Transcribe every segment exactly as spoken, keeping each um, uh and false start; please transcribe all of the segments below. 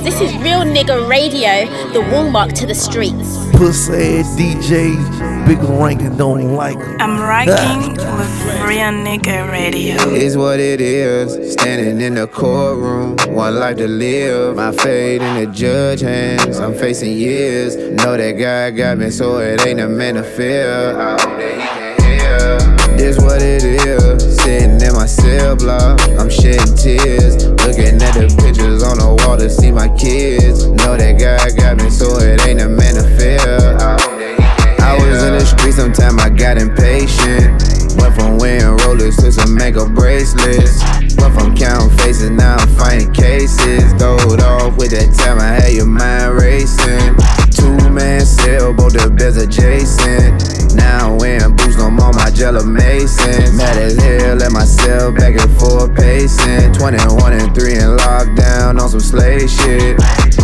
This is Real Nigga Radio, the warm-up to the streets. Pussy ass D J, big ranking don't like it. I'm rocking with Real Nigga Radio. It's what it is, standing in the courtroom, one life to live. My fate in the judge hands, I'm facing years. Know that God got me, so it ain't a man to fear. I hope that he can hear. This what it is, sitting in my cell block, I'm shedding tears, looking at the pictures on the wall to see my kids. Know that God got me, so it ain't a man to fear. I hope that he can hear. I was in the street, sometime I got impatient. Went from wearing rollers to some makeup bracelets. Went from counting faces, now I'm finding cases. Throwed off with that time, I had your mind racing. Two-man cell, both the beds adjacent. Now I'm wearing boots, no more my jello Mason. Mad as hell, let myself back and forth pacing. twenty-one and three in lockdown on some slave shit.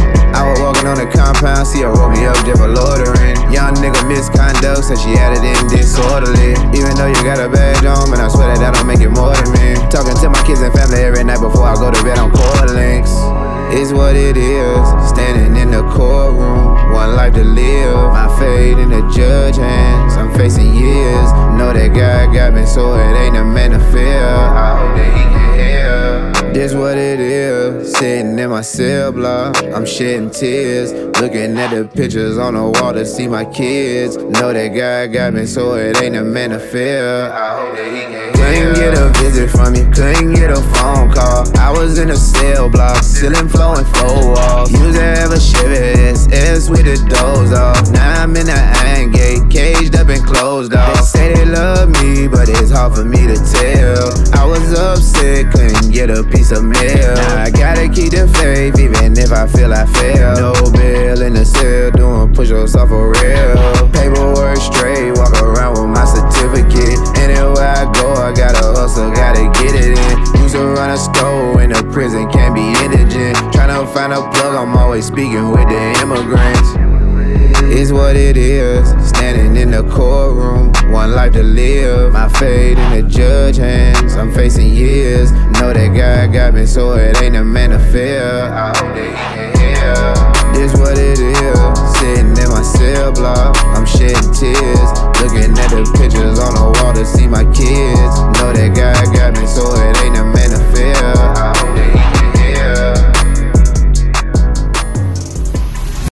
I was walking on the compound, see her roll me up just for loitering. Young nigga misconduct, said she had it in disorderly. Even though you got a badge on, man, I swear that that don't make it more than me. Talking to my kids and family every night before I go to bed on cord links. It's what it is, standing in the courtroom, one life to live. My fate in the judge hands, I'm facing years. Know that God got me, so it ain't a man to fear. I hope that he can hear. This what it is, sitting in my cell block, I'm shedding tears, looking at the pictures on the wall to see my kids. Know that God got me, so it ain't a man to fear. I hope that he can hear. Couldn't get a visit from you, couldn't get a phone call. I was in a cell block, ceiling flowing four walls. Used to have a Chevy S S with the doors off. Now I'm in the iron gate, caged up and closed off. They say they love me, but it's hard for me to tell. I was upset, couldn't get a piece of mail. Now I gotta keep the faith, even if I feel I fail. No bill in the cell, doing push-ups off for real. Paperwork straight, walk around with my certificate. Anywhere I go, I gotta hustle, gotta get it in. Used to run a store in the prison, can't be indigent. Tryna find a plug, I'm always speaking with the immigrants. It's what it is, standing in the courtroom, one life to live. My fate in the judge hands, I'm facing years. Know that God got me, so it ain't a man to fear. I hope that he can hear. This what it is, sitting in my cell block, I'm shedding tears,